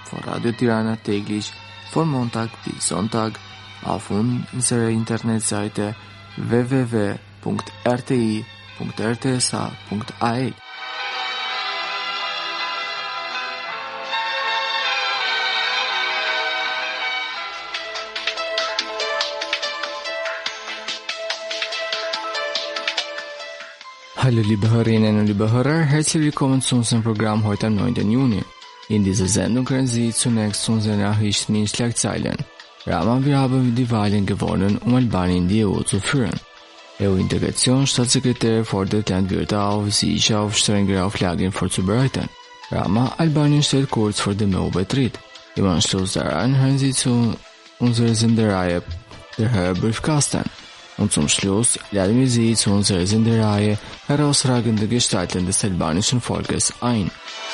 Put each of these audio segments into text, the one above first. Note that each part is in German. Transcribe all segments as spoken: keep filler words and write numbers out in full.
von Radio Tirana täglich von Montag bis Sonntag auf unserer Internetseite w w w punkt r t i punkt r t s a punkt a l. Hallo liebe Hörerinnen und liebe Hörer, herzlich willkommen zu unserem Programm heute am neunten Juni. In dieser Sendung hören Sie zunächst unsere Nachrichten in Schlagzeilen. Rama, wir haben die Wahlen gewonnen, um Albanien in die E U zu führen. E U-Integrationsstaatssekretär fordert Landwirte auf, sich auf strengere Auflagen vorzubereiten. Rama, Albanien steht kurz vor dem E U-Beitritt. Im Anschluss daran hören Sie zu unserer Sendereihe Der Herr Briefkasten. Und zum Schluss laden wir Sie zu unserer Sendereihe Herausragende Gestalten des albanischen Volkes ein.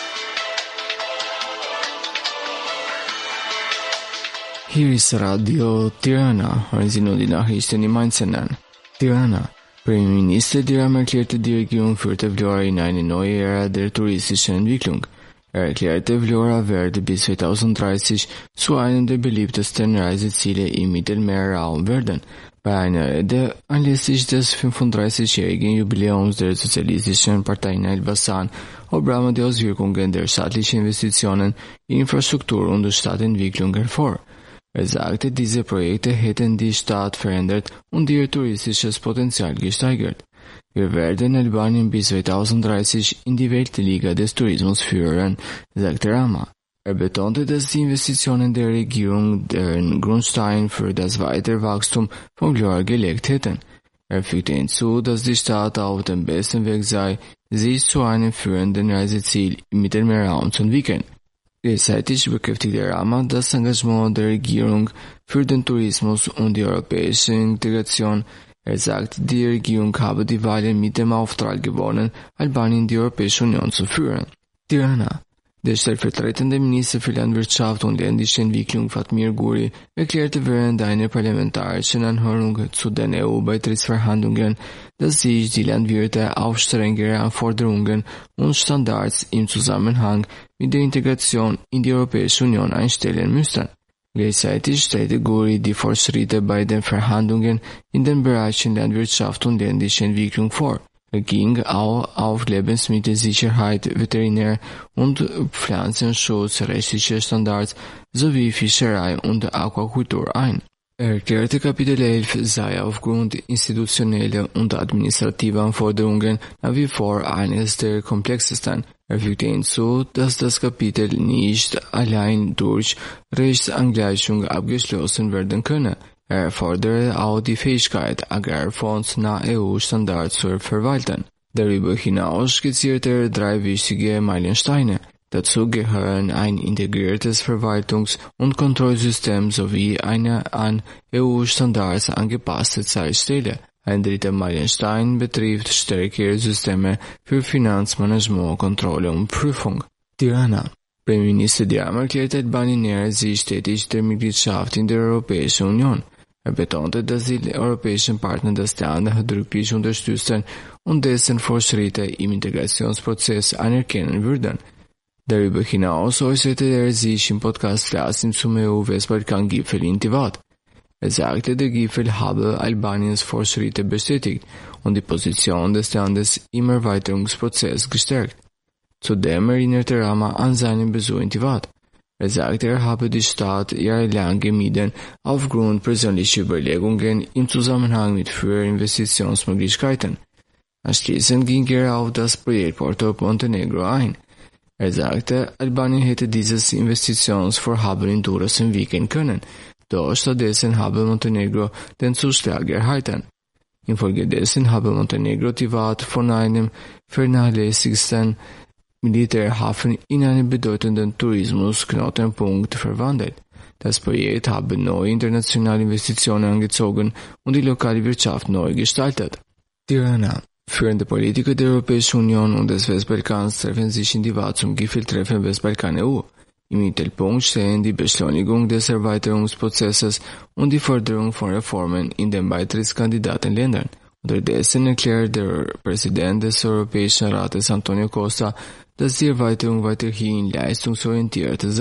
Hier ist Radio Tirana, hören Sie nun die Nachrichten im Einzelnen. Tirana. Premierminister Diram erklärte, die Regierung führte Vlora in eine neue Ära der touristischen Entwicklung. Er erklärte, Vlora werde bis zweitausenddreißig zu einem der beliebtesten Reiseziele im Mittelmeerraum werden. Bei einer Rede anlässlich des fünfunddreißigjährigen Jubiläums der Sozialistischen Partei in Elbasan hob Rama die Auswirkungen der staatlichen Investitionen in Infrastruktur und Stadtentwicklung hervor. Er sagte, diese Projekte hätten die Stadt verändert und ihr touristisches Potenzial gesteigert. Wir werden Albanien bis zweitausenddreißig in die Weltliga des Tourismus führen, sagte Rama. Er betonte, dass die Investitionen der Regierung den Grundstein für das weitere Wachstum von Vlora gelegt hätten. Er fügte hinzu, dass die Stadt auf dem besten Weg sei, sich zu einem führenden Reiseziel im Mittelmeerraum zu entwickeln. Gleichzeitig bekräftigte Rama das Engagement der Regierung für den Tourismus und die europäische Integration. Er sagte, die Regierung habe die Wahlen mit dem Auftrag gewonnen, Albanien in die Europäische Union zu führen. Tirana. Der stellvertretende Minister für Landwirtschaft und ländliche Entwicklung Fatmir Guri erklärte während einer parlamentarischen Anhörung zu den E U-Beitrittsverhandlungen, dass sich die Landwirte auf strengere Anforderungen und Standards im Zusammenhang mit der Integration in die Europäische Union einstellen müssten. Gleichzeitig stellte Guri die Fortschritte bei den Verhandlungen in den Bereichen Landwirtschaft und ländliche Entwicklung vor. Er ging auch auf Lebensmittelsicherheit, Veterinär- und Pflanzenschutz, rechtliche Standards sowie Fischerei und Aquakultur ein. Er erklärte, Kapitel elf sei aufgrund institutioneller und administrativer Anforderungen nach wie vor eines der komplexesten. Er fügte hinzu, dass das Kapitel nicht allein durch Rechtsangleichung abgeschlossen werden könne. Er fordere auch die Fähigkeit, Agrarfonds nach E U-Standards zu verwalten. Darüber hinaus skizzierte er drei wichtige Meilensteine. Dazu gehören ein integriertes Verwaltungs- und Kontrollsystem sowie eine an E U-Standards angepasste Zeitstelle. Ein dritter Meilenstein betrifft stärkere Systeme für Finanzmanagement, Kontrolle und Prüfung. Tirana. Premierminister Diram erklärte, Albanien nähert sich stetig der Mitgliedschaft in der Europäischen Union. Er betonte, dass die europäischen Partner das Land nachdrücklich unterstützen und dessen Fortschritte im Integrationsprozess anerkennen würden. Darüber hinaus äußerte er sich im Podcast Klassen zum E U-Westbalkan-Gipfel in Tivat. Er sagte, der Gipfel habe Albaniens Fortschritte bestätigt und die Position des Landes im Erweiterungsprozess gestärkt. Zudem erinnerte Rama an seinen Besuch in Tivat. Er sagte, er habe die Stadt jahrelang gemieden aufgrund persönlicher Überlegungen im Zusammenhang mit früheren Investitionsmöglichkeiten. Anschließend ging er auf das Projekt Porto Montenegro ein. Er sagte, Albanien hätte dieses Investitionsvorhaben in Durrës entwickeln können, doch stattdessen habe Montenegro den Zuschlag erhalten. Infolgedessen habe Montenegro Tivat von einem vernachlässigten Militärhafen in einen bedeutenden Tourismusknotenpunkt verwandelt. Das Projekt habe neue internationale Investitionen angezogen und die lokale Wirtschaft neu gestaltet. Tirana. Führende Politiker der Europäischen Union und des Westbalkans treffen sich in Tivat zum Gipfeltreffen Westbalkan-E U. Im Mittelpunkt stehen die Beschleunigung des Erweiterungsprozesses und die Förderung von Reformen in den Beitrittskandidatenländern. Unterdessen erklärt der Präsident des Europäischen Rates Antonio Costa, dass die Erweiterung weiterhin leistungsorientiert sei.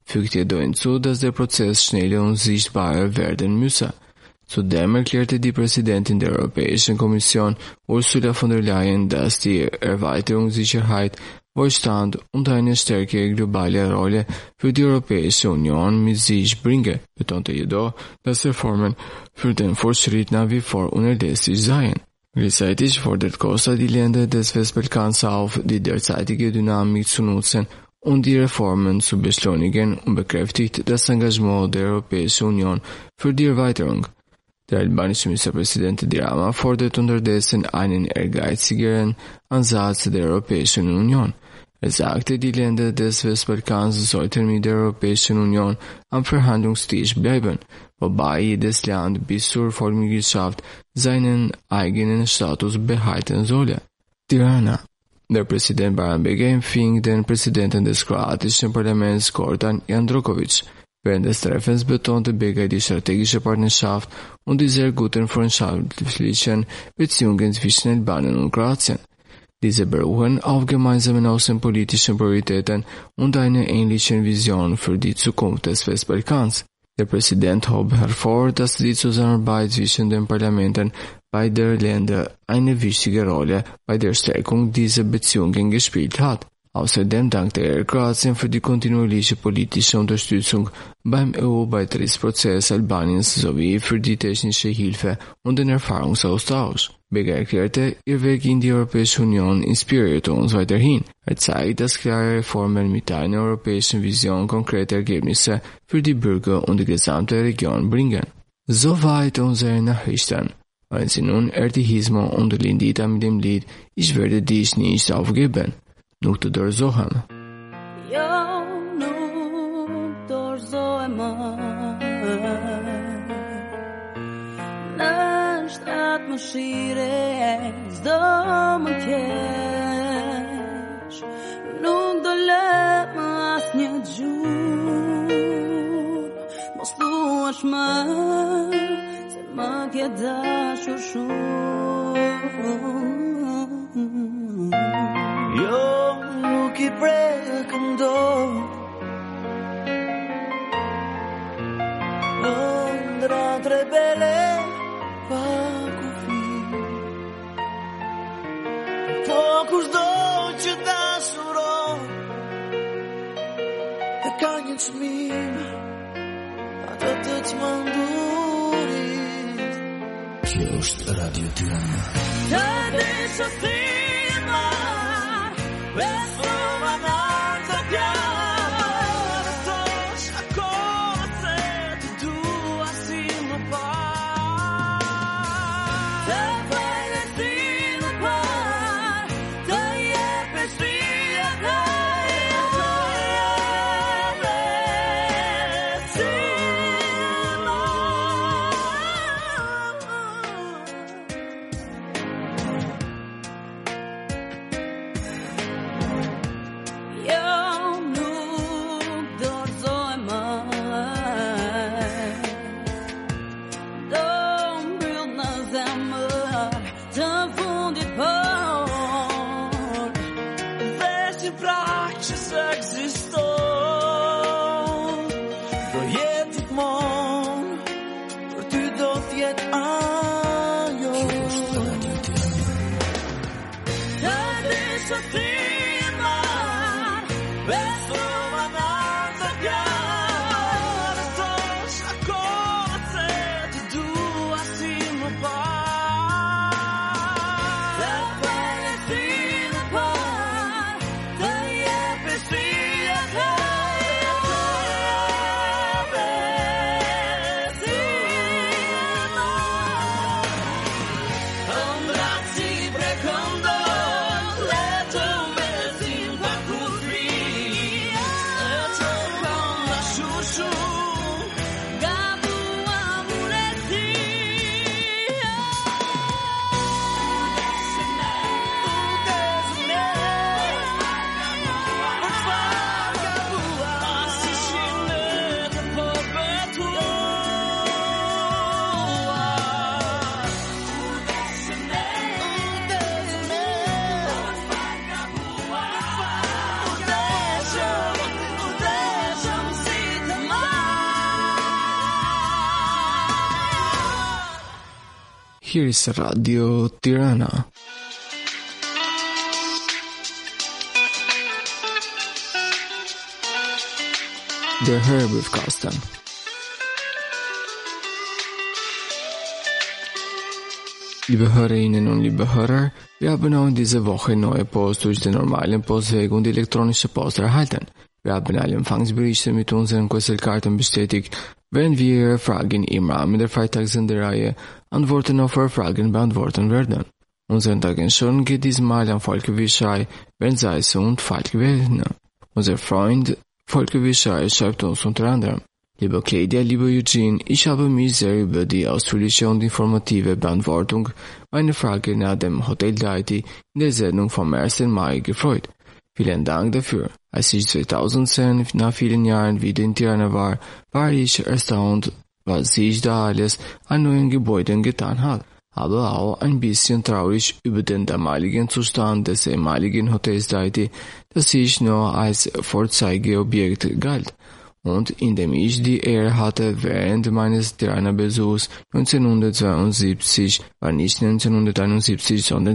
fügte jedoch hinzu, dass der Prozess schnelle und sichtbarer werden müsse. Zudem erklärte die Präsidentin der Europäischen Kommission, Ursula von der Leyen, dass die Erweiterungssicherheit, Wohlstand und eine stärkere globale Rolle für die Europäische Union mit sich bringe, betonte jedoch, dass Reformen für den Fortschritt nach wie vor unerlässlich seien. Gleichzeitig fordert Costa die Länder des Westbalkans auf, die derzeitige Dynamik zu nutzen und die Reformen zu beschleunigen, und bekräftigt das Engagement der Europäischen Union für die Erweiterung. Der albanische Ministerpräsident Edi Rama fordert unterdessen einen ehrgeizigeren Ansatz der Europäischen Union. Er sagte, die Länder des Westbalkans sollten mit der Europäischen Union am Verhandlungstisch bleiben, wobei jedes Land bis zur Vollmitgliedschaft seinen eigenen Status behalten solle. Tirana. Der Präsident Barnabega empfing den Präsidenten des kroatischen Parlaments Gordan Jandrokovic. Während des Treffens betonte Bega die strategische Partnerschaft und die sehr guten freundschaftlichen Beziehungen zwischen Albanien und Kroatien. Diese beruhen auf gemeinsamen außenpolitischen Prioritäten und einer ähnlichen Vision für die Zukunft des Westbalkans. Der Präsident hob hervor, dass die Zusammenarbeit zwischen den Parlamenten beider Länder eine wichtige Rolle bei der Stärkung dieser Beziehungen gespielt hat. Außerdem dankte er Kroatien für die kontinuierliche politische Unterstützung beim E U-Beitrittsprozess Albaniens sowie für die technische Hilfe und den Erfahrungsaustausch. Bega erklärte, ihr Weg in die Europäische Union inspiriert uns weiterhin. Er zeigt, dass klare Reformen mit einer europäischen Vision konkrete Ergebnisse für die Bürger und die gesamte Region bringen. Soweit unsere Nachrichten. Wenn Sie nun Ertihismo und Lindita mit dem Lied Ich werde dich nicht aufgeben. Nuk të dorëzohem. Jo, nuk dorëzohem më. Në shtatë më shire, zdo më kesh. Nuk do lë më as një gjurë. Mos thuash më, se më ke dashur shumë. Jo, nuk i prekëm do Ëndra trebele pa kufi Po kushdo që dashuron E ka një çmim Atë të çmendurit Kjo është Radio Tirana. Të desho si ma Beso ma non të pjarë Të shakore se të dua si më parë Të bëjnë si më parë Të jepe si e dhej Të jepe si më Hier ist Radio Tirana. Der Hörbriefkasten. Liebe Hörerinnen und liebe Hörer, wir haben auch in dieser Woche neue Post durch den normalen Postweg und die elektronische Post erhalten. Wir haben alle Empfangsberichte mit unseren Q S L-Karten bestätigt, während wir Ihre Fragen im Rahmen der Freitagssendereihe Antworten auf eure Fragen beantworten werden. Unseren Dankeschön geht diesmal an Volker Wischei, Bernd Seisse und Falk Wellner. Unser Freund Volker Wischei schreibt uns unter anderem: Liebe Claudia, lieber Eugene, ich habe mich sehr über die ausführliche und informative Beantwortung meiner Frage nach dem Hotel Tahiti in der Sendung vom ersten Mai gefreut. Vielen Dank dafür. Als ich zweitausendzehn nach vielen Jahren wieder in Tirana war, war ich erstaunt, was sich da alles an neuen Gebäuden getan hat, aber auch ein bisschen traurig über den damaligen Zustand des ehemaligen Hotels Tahiti, das sich nur als Vorzeigeobjekt galt und in dem ich die Ehre hatte, während meines Tirana-Besuchs neunzehnhundertzweiundsiebzig, war nicht neunzehnhunderteinundsiebzig, sondern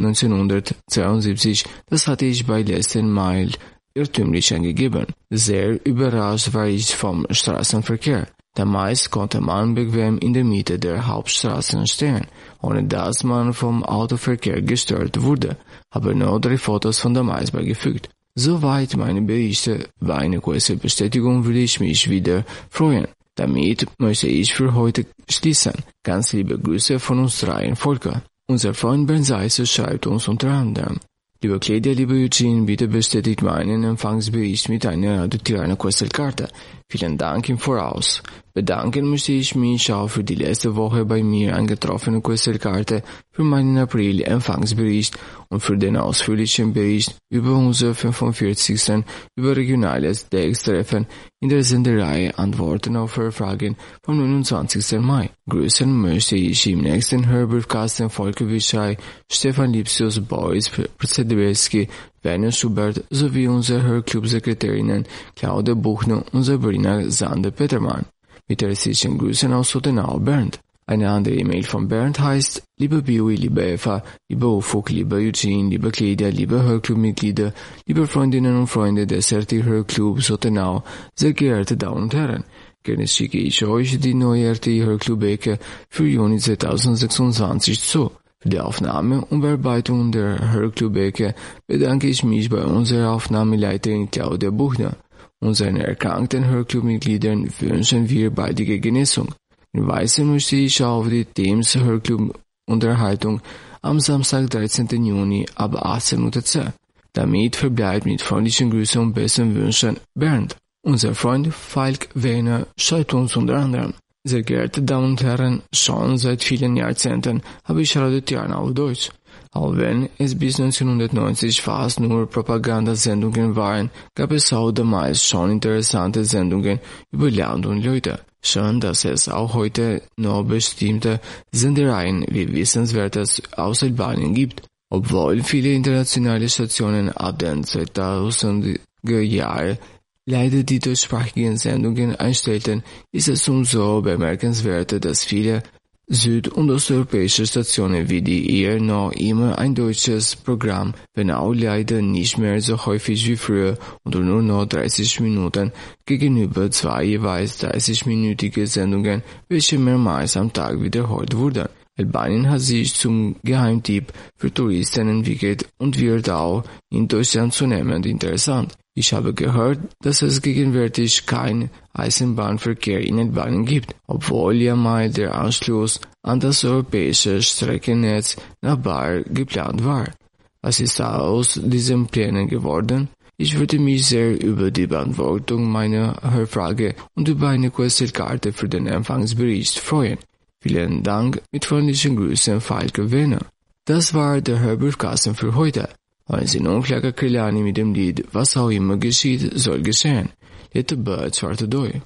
neunzehnhundertzweiundsiebzig, das hatte ich bei letzten Mal irrtümlich angegeben. Sehr überrascht war ich vom Straßenverkehr. Damals konnte man bequem in der Mitte der Hauptstraßen stehen, ohne dass man vom Autoverkehr gestört wurde, habe nur drei Fotos von damals beigefügt. Soweit meine Berichte, bei einer kurzen Bestätigung würde ich mich wieder freuen. Damit möchte ich für heute schließen. Ganz liebe Grüße von uns dreien, Volker. Unser Freund Bernd Seisse schreibt uns unter anderem: Liebe Claudia, lieber Eugene, bitte bestätigt meinen Empfangsbericht mit einer Tirana Q S L-Karte. Vielen Dank im Voraus. Bedanken möchte ich mich auch für die letzte Woche bei mir angetroffene Q S L-Karte, für meinen April-Empfangsbericht und für den ausführlichen Bericht über unser fünfundvierzigsten überregionales D E X-Treffen in der Sendereihe Antworten auf eure Fragen vom neunundzwanzigsten Mai. Grüßen möchte ich im nächsten Hörbriefkasten Volker Wischei, Stefan Lipsius, Boris Przedebelski, Werner Schubert sowie unsere Hörclub-Sekretärinnen Claudia Buchner und Sabrina Sander-Petermann. Mit herzlichen Grüßen aus Sotenau, Bernd. Eine andere E-Mail von Bernd heißt: Liebe Biwi, liebe Eva, lieber Ufuk, lieber Eugene, liebe Claudia, liebe Hörclub-Mitglieder, liebe Freundinnen und Freunde des R T Hörclub Sotenau, sehr geehrte Damen und Herren. Gerne schicke ich euch die neue R T Hörclub-Ecke für Juni zweitausendsechsundzwanzig zu. Für die Aufnahme und Bearbeitung der Hörclub-Ecke bedanke ich mich bei unserer Aufnahmeleiterin Claudia Buchner. Unseren erkrankten Hörclub-Mitgliedern wünschen wir baldige Genesung. Hinweisen möchte ich auf die Themes Hörclub-Unterhaltung am Samstag, dreizehnten Juni ab achtzehn Uhr. Damit verbleibt mit freundlichen Grüßen und besten Wünschen Bernd. Unser Freund Falk Wehner schreibt uns unter anderem: Sehr geehrte Damen und Herren, schon seit vielen Jahrzehnten habe ich Radio Tirana auf Deutsch. Auch wenn es bis neunzehnhundertneunzig fast nur Propagandasendungen waren, gab es auch damals schon interessante Sendungen über Land und Leute. Schön, dass es auch heute noch bestimmte Sendereien wie Wissenswertes aus Albanien gibt. Obwohl viele internationale Stationen ab den zweitausender Jahren leider die deutschsprachigen Sendungen einstellten, ist es umso bemerkenswerter, dass viele süd- und osteuropäische Stationen wie die ihr noch immer ein deutsches Programm, wenn auch leider nicht mehr so häufig wie früher und nur noch dreißig Minuten gegenüber zwei jeweils dreißig-minütige Sendungen, welche mehrmals am Tag wiederholt wurden. Albanien hat sich zum Geheimtipp für Touristen entwickelt und wird auch in Deutschland zunehmend interessant. Ich habe gehört, dass es gegenwärtig keinen Eisenbahnverkehr in Albanien gibt, obwohl ja mal der Anschluss an das europäische Streckennetz nach Bar geplant war. Was ist aus diesen Plänen geworden? Ich würde mich sehr über die Beantwortung meiner Hörfrage und über eine Q S L-Karte für den Empfangsbericht freuen. Vielen Dank, mit freundlichen Grüßen, Falk Wehner. Das war der Hörbriefkasten für heute. Hören Sie nun Flagga Krillani mit dem Lied Was auch immer geschieht, soll geschehen. Little Birds Far to Die.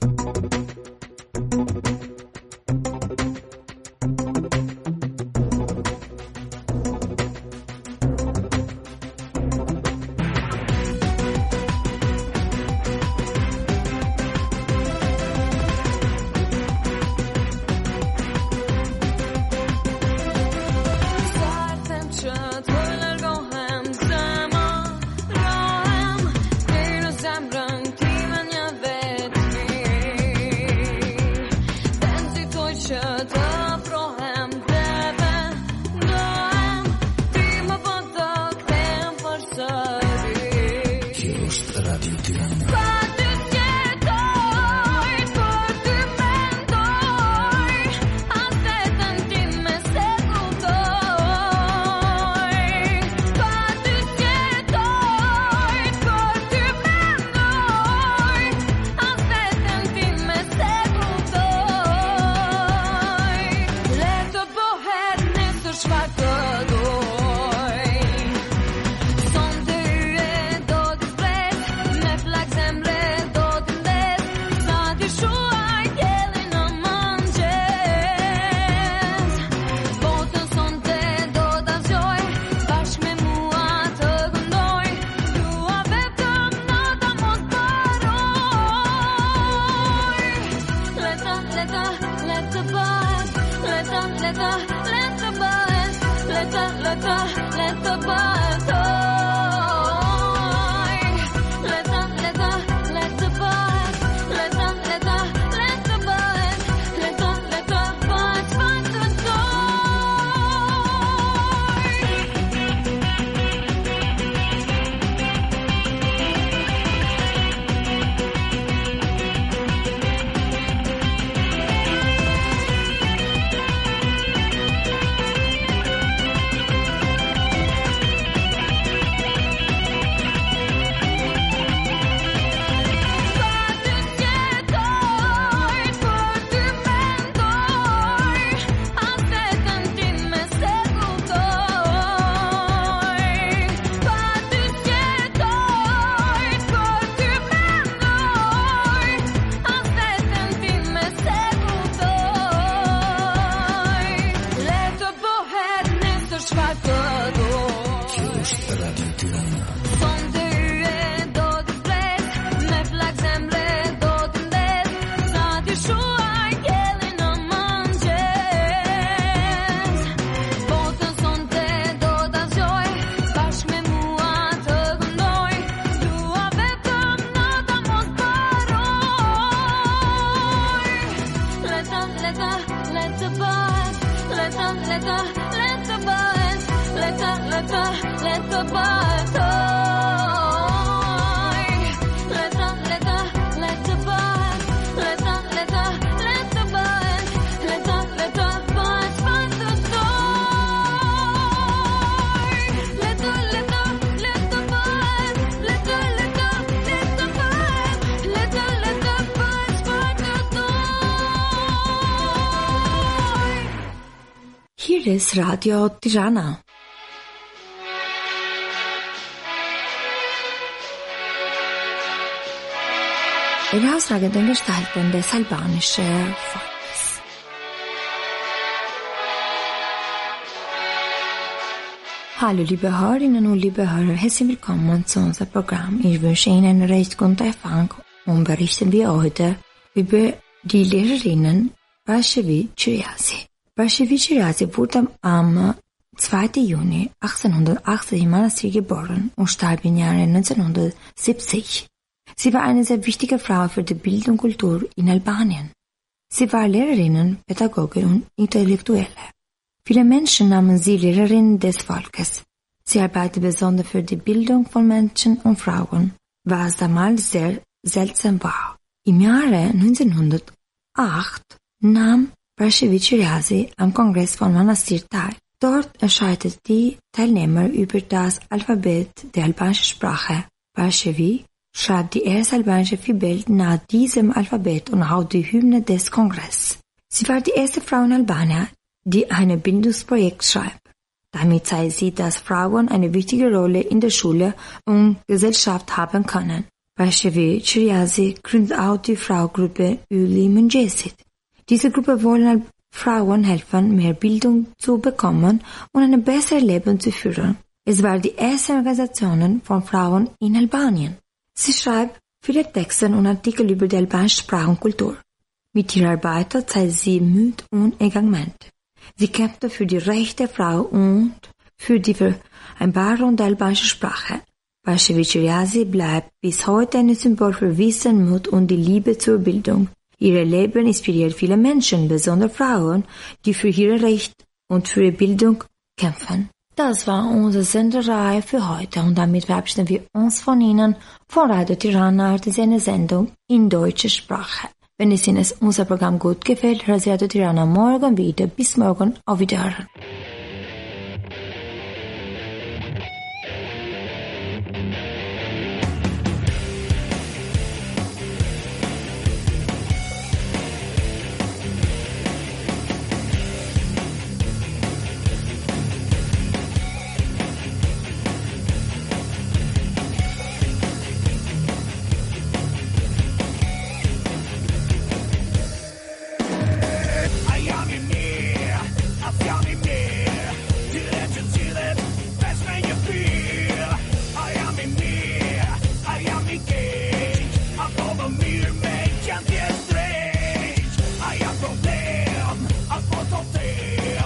let the, let the buzz, let the, let the, let the buzz toy. Let the, let the, let the buzz, let the, let the, let the buzz, let the, let the buzz, buzz the Hier ist Radio Tirana. Herausragende Gestalten des albanischen Volkes. Hallo liebe Hörerinnen und liebe Hörer, herzlich willkommen zu unserem Programm. Ich wünsche Ihnen einen recht guten Empfang und berichten wir heute über die Lehrerinnen Bashevi Chiriazi. Bashevi Chiriazi wurde am zweiten Juni achtzehnhundertachtzig in Manastir geboren und starb im Jahre neunzehnhundertsiebzig. Sie war eine sehr wichtige Frau für die Bildung und Kultur in Albanien. Sie war Lehrerin, Pädagogin und Intellektuelle. Viele Menschen nahmen sie Lehrerin des Volkes. Sie arbeitete besonders für die Bildung von Mädchen und Frauen, was damals sehr seltsam war. Im Jahre neunzehnhundertacht nahm Bashevi Chiriazi am Kongress von Manastir teil. Dort entscheideten die Teilnehmer über das Alphabet der albanischen Sprache. Bashevi schreibt die erste albanische Fibel nach diesem Alphabet und auch die Hymne des Kongresses. Sie war die erste Frau in Albanien, die ein Bildungsprojekt schreibt. Damit zeigt sie, dass Frauen eine wichtige Rolle in der Schule und Gesellschaft haben können. Bashevi Chiriazi gründet auch die Fraugruppe Üli Munjesit. Diese Gruppe wollen Frauen helfen, mehr Bildung zu bekommen und ein besseres Leben zu führen. Es war die erste Organisation von Frauen in Albanien. Sie schreibt viele Texte und Artikel über die albanische Sprache und Kultur. Mit ihrer Arbeit zeigt sie Mut und Engagement. Sie kämpfte für die Rechte der Frau und für die Vereinbarung der albanischen Sprache. Bashevi Chiriazi bleibt bis heute ein Symbol für Wissen, Mut und die Liebe zur Bildung. Ihr Leben inspiriert viele Menschen, besonders Frauen, die für ihre Rechte und für ihre Bildung kämpfen. Das war unsere Sendereihe für heute und damit verabschieden wir uns von Ihnen von Radio Tirana, das ist eine Sendung in deutscher Sprache. Wenn es Ihnen unser Programm gut gefällt, hören Sie Radio Tirana morgen wieder. Bis morgen, auf Wiederhören. Problem att få ta del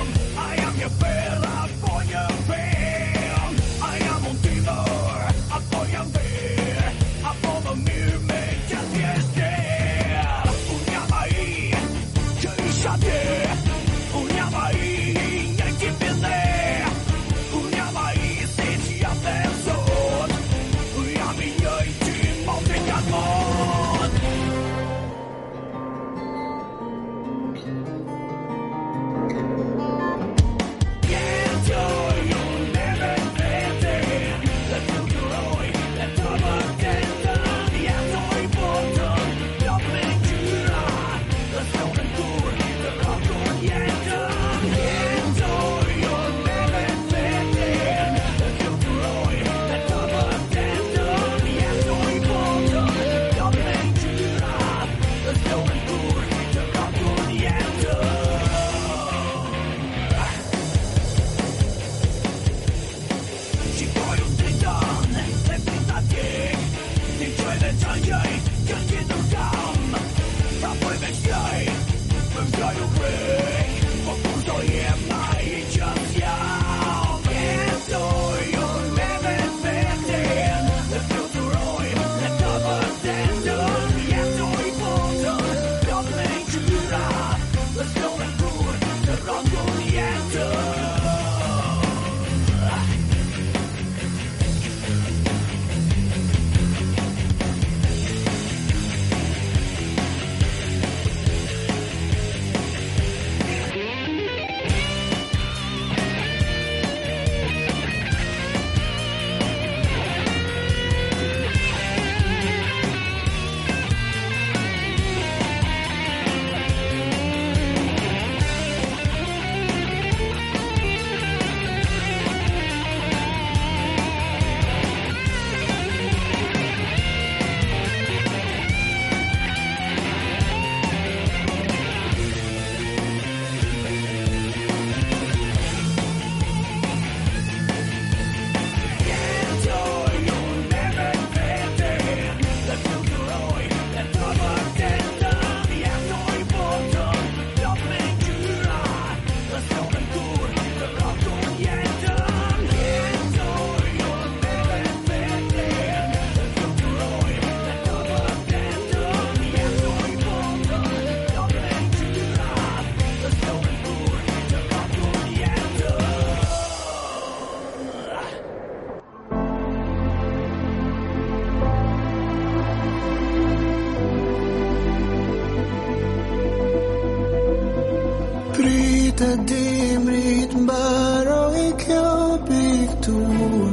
të dimrit mbaroj kjo piktur.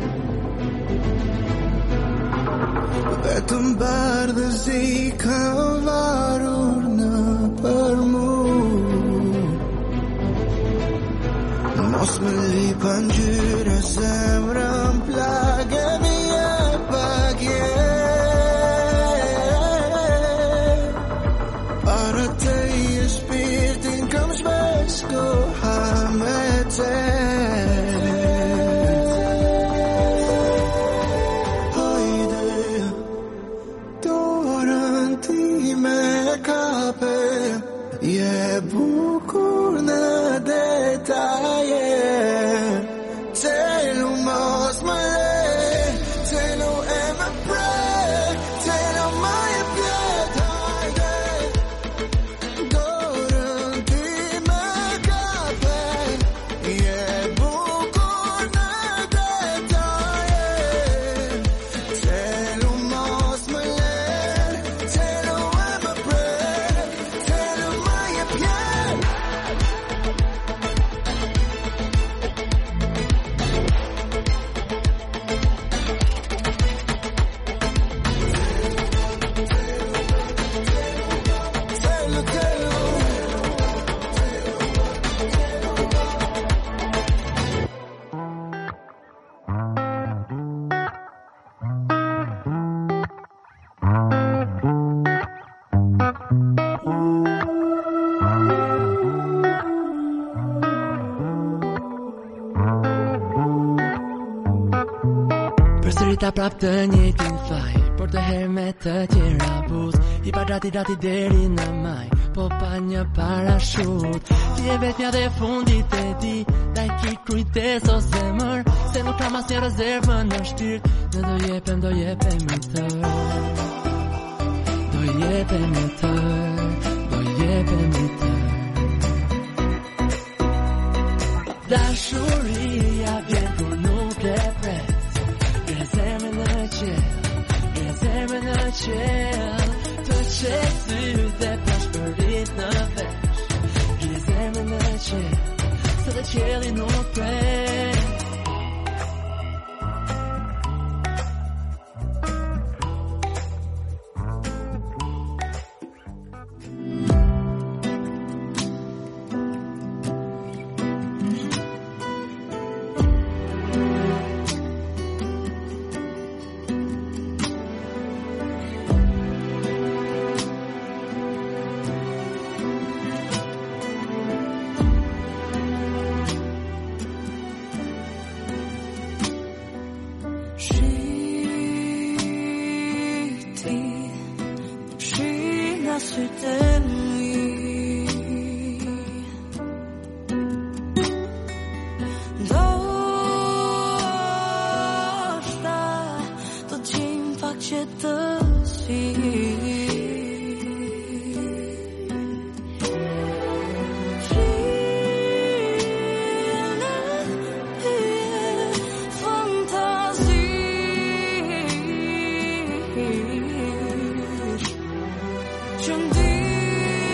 Vetëm bardhëzi ka varur në për mu. Mos më lipa ngjyra zemrën plagë mi e pagje. Para te e shpirtin kam shpesh koha me te. Hajde, dorën ti me kape, je bukur në detaje. Tell you mos më le, tell you e më pre, tell you më e pjet. Hajde, dorën ti me kape, je bukur në detaje. Tell you mos më le, tell you e më pre, tell you më e pjet. Përsëri ta prap të njëjtin faj, por të herë me të tjera buz. I pa drati drati deri në maj, po pa një parashut. Ti e vetja dhe fundit e di, daj ki kujtes o zemër, se nuk kam asnjë rezervë në shpirt. Ne do jepem, do jepem i tërë, do jepem i tërë, do jepem i tërë. Dashuria vjen kur nuk e pres. Zemrën në qel, zemrën në qel, të qel sytë e pashpërit në vesh. Zemrën në qel, se të qeli nuk pres. Që ndi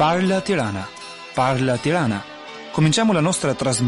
Parla Tirana. Parla Tirana. Cominciamo la nostra trasmissione